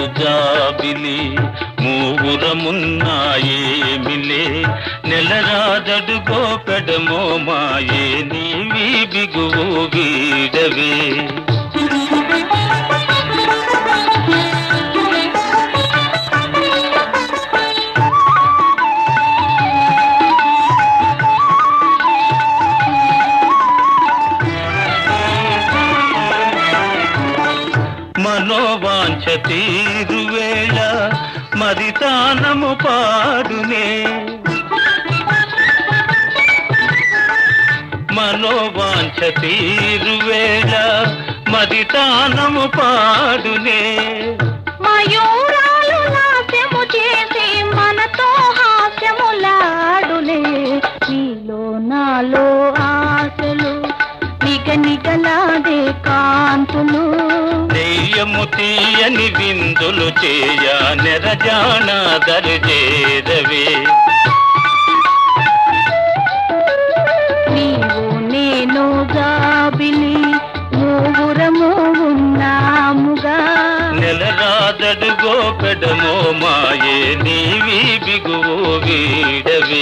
జాబిలి మూగురమున్నాయేమిలే నెలరాదడుగో పెడమో మాయే నీవి బిగువు వీడవే మనోవాంఛ తీరువేళ మరి తానము పాడునే మనోవాంఛ తీరువేళ మరి తానము పాడునే మయూరాలు నాట్యము చేసి మనతో హాస్యములాడునే నీలో నాలో ఆశలు నిగనిగలాడే కాంతులు నెయ్యము తీయని విందులు చేయ నెరజాన దరిజేరవే నీవు నేను జాబిలి మూగురము ఉన్నాముగా నెలరాదడుగో పెడమో మాయే నీవి బిగువు వీడవే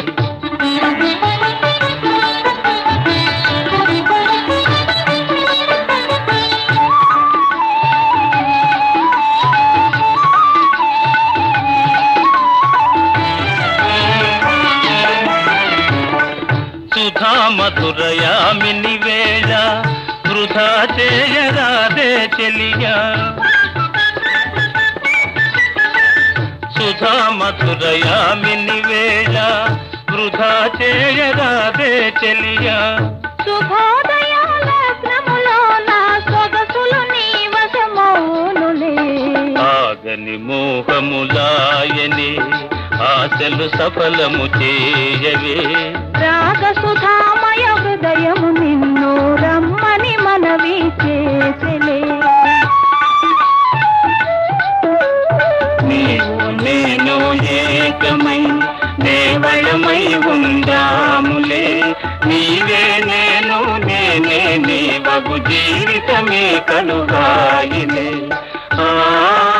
మధురయామిని వేళ వృధా చేయరాదే చెలియా సుధా మధురయామిని వేళ వృధా చేయరాదే చెలియా శుభోదయాలగ్నములో నా సొగసులు నీ వశమౌనులే ఆగని మోహములాయని ఆశలు సఫలము చేయవే రాగసుధామయ హృదయము నిన్ను రమ్మని మనవి చేసెలే నీవు నేను ఏకమై దేవళమై ఉందాములే నీవే నేను నేనే నీవగు జీవితమే కలుగాయిలే